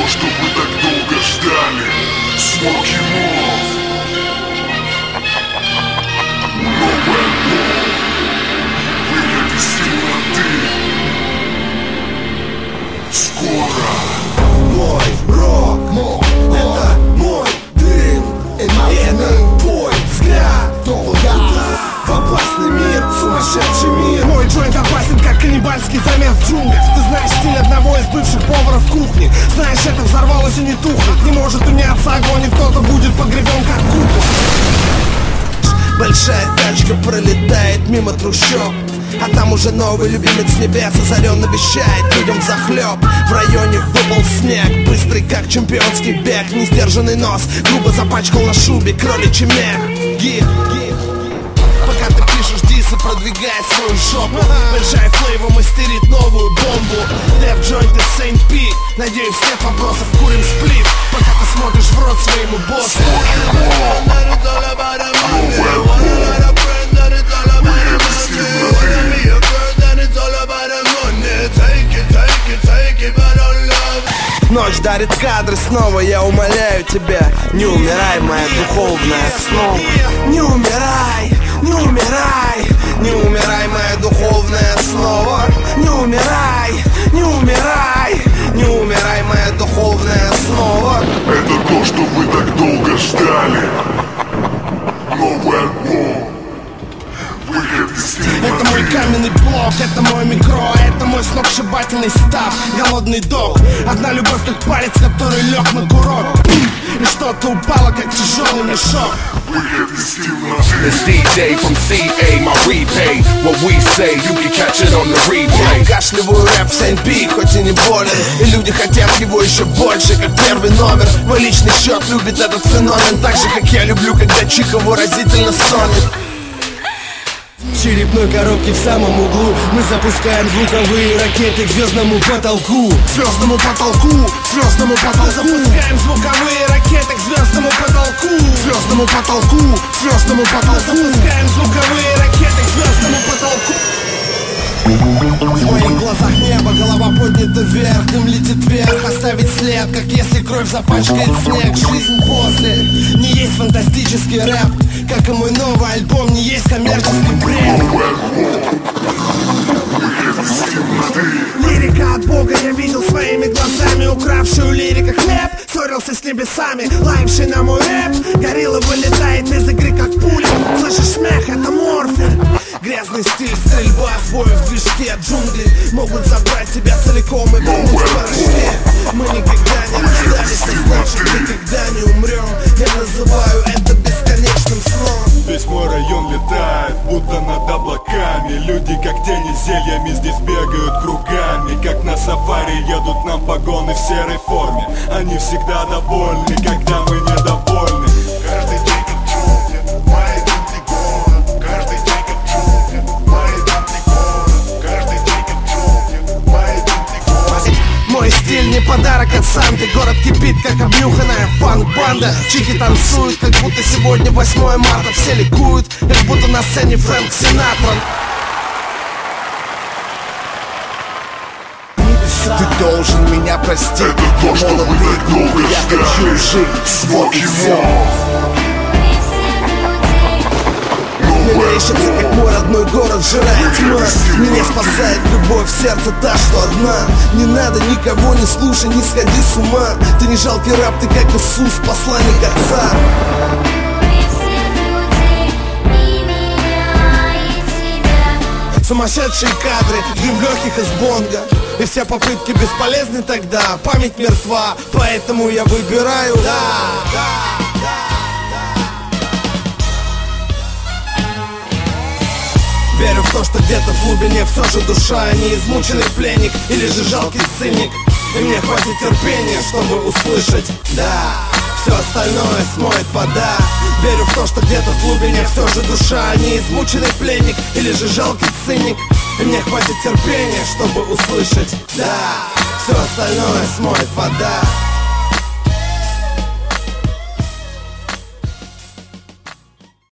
что вы так долго ждали. Smoky Mouth. Новый альбом. Выйдет из темноты. Скоро. Мой рок, это мой дым, это твой взгляд. В опасный мир, сумасшедший мир. Мой джойнт опасен, как каннибальский замес в джунглях. Ты знаешь стиль одного из бывших поваров кухни. Знаешь, это взорвалось и не тухнет. Не может уняться огонь, и кто-то будет погребен как кукол. Большая тачка пролетает мимо трущоб, а там уже новый любимец небес озаренно вещает людям захлеб. В районе выпал снег, быстрый как чемпионский бег. Несдержанный нос грубо запачкал на шубе кроличий мех. Пока ты пишешь дисы, продвигай свою жопу. Большая флейва мастерит новую бомбу. Дэв Джойнт и Сейнт Пи. Надеюсь, нет вопросов, курим сплит, пока ты смотришь в рот своему боссу. Ночь дарит кадры снова, я умоляю тебя, не умирай, моя духовная основа. Не умирай, не умирай, не умирай, моя духовная основа. Не умирай, не умирай, не умирай, моя духовная основа. Это то, что вы так долго ждали. Новый альбом. Выход из темноты. Это мой каменный блок, это мой микро, это мой сногсшибательный став. Голодный дог, одна любовь как палец, который лег на курок. И что-то упало, как тяжелый мешок. Выход из темноты. It's DJ from CA, my repay. What we say, you can catch it on the replay. Кашлевую рэп Сейнт Пи, хоть и не болен, и люди хотят его еще больше, как первый номер. Мой личный счет любит этот феномен, так же, как я люблю, когда Чика выразительно стонет. В черепной коробке в самом углу мы запускаем звуковые ракеты к звездному потолку. К звездному потолку, к звездному потолку. Запускаем звуковые ракеты к звездному потолку. К звездному потолку, к звездному потолку. Запускаем звуковые ракеты к звездному потолку. В моих глазах небо, голова поднята вверх, дым летит вверх, оставить след, как если кровь запачкает снег. Жизнь после не есть фантастический рэп, как и мой новый альбом не есть коммерческий бред. Лирика от Бога я видел своими глазами, укравшую лирика хлеб, ссорился с небесами, лаявший на мой рэп. Горилла вылетает из игры как пуля, слышишь смех, это морфин. Грязный стиль, стрельба, свой в движке. Джунгли могут забрать тебя целиком и вернуть в порошке. Мы никогда не рождались, а значит никогда не умрем. Я называю это бесконечным сном. Весь мой район летает, будто над облаками. Люди как тени зельями здесь бегают кругами. Как на сафари едут нам погоны в серой форме. Они всегда довольны, когда мы недовольны. Каждый день как джунгли, мои дни город. Каждый день как джунгли, мои дни город. Каждый день как джунгли, мои дни город. Мой стиль не подарок от Санты. Город кипит, как обнюханная фанк-банда. Чики танцуют, как будто сегодня 8 марта. Все ликуют, как будто на сцене Фрэнк Синатра. Ты должен меня простить. Это то, что вы так долго Я хочу ждали. жить, вот и Smoky все. Mouth. Мерещится, как мой родной город жирает тьма. Меня спасает любовь, сердце та, что одна. Не надо никого, не слушай, не сходи с ума. Ты не жалкий раб, ты как Иисус, посланник Отца. Сумасшедшие кадры, дым легких из бонга. И все попытки бесполезны тогда. Память мертва, поэтому я выбираю. Верю в то, что где-то в глубине все же душа, а не измученный пленник или же жалкий циник. И мне хватит терпения, чтобы услышать «да». Все остальное смоет вода. Верю в то, что где-то в глубине все же душа, а не измученный пленник или же жалкий циник. И мне хватит терпения, чтобы услышать «да». Все остальное смоет вода.